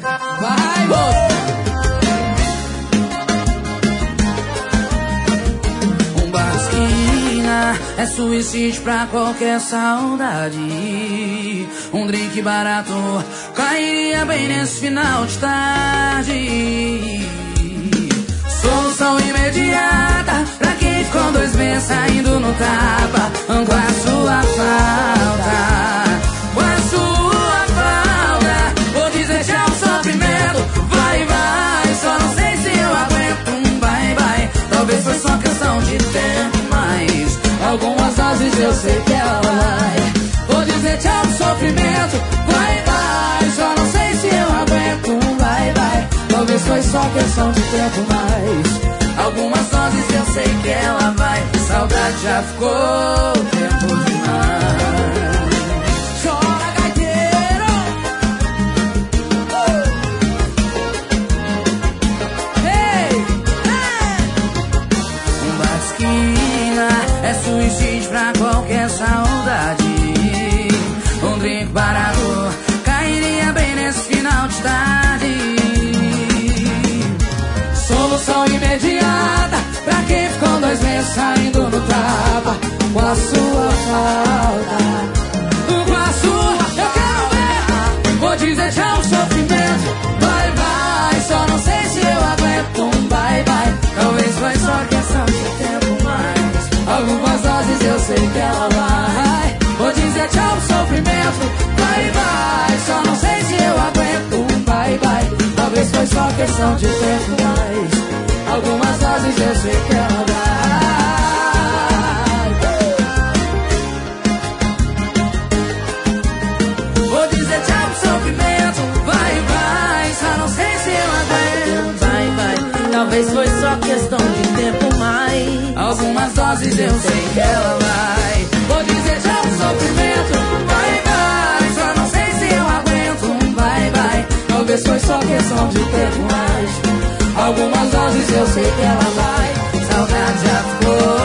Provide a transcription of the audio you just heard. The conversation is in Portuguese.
Vai, moço. Um bar esquina é suicídio pra qualquer saudade. Um drink barato cairia bem nesse final de tarde. Solução imediata pra quem ficou 2 meses saindo no tapa. Com a sua falta, com a sua falta. Vou dizer tchau ao sofrimento. Vai, vai, só não sei se eu aguento um bye, bye. Talvez foi só questão de tempo, mas algumas vezes eu sei que ela vai. Vou dizer tchau ao sofrimento. Vai, vai, só não sei se eu aguento um bye, bye. Talvez foi só questão de tempo, mas algumas doses eu sei que ela vai. Saudade já ficou tempo demais. Chora, gaiteiro. Hey, hey. Um bar de esquina é suicídio pra qualquer saudade. Um drink barato cairia bem nesse final de tarde. Solução imediata pra quem ficou 2 meses saindo no tapa. Com a sua falta, com a sua, eu quero ver. Vou dizer tchau ao sofrimento. Vai, vai, só não sei se eu aguento um bye, bye. Talvez foi só questão de tempo, mas algumas doses eu sei que ela vai. Vou dizer tchau ao sofrimento. Vai, vai, só não sei se eu aguento um bye, bye. Talvez foi só questão de tempo, mas algumas doses eu sei que ela vai. Vou dizer tchau pro sofrimento. Vai, vai, só não sei se eu aguento. Vai, vai, talvez foi só questão de tempo, mas algumas doses eu sei que ela vai. Vou dizer tchau pro sofrimento. Vai, vai, só não sei se eu aguento um vai, vai. Talvez foi só questão de tempo, mas algumas doses eu sei que ela vai. Saudade já ficou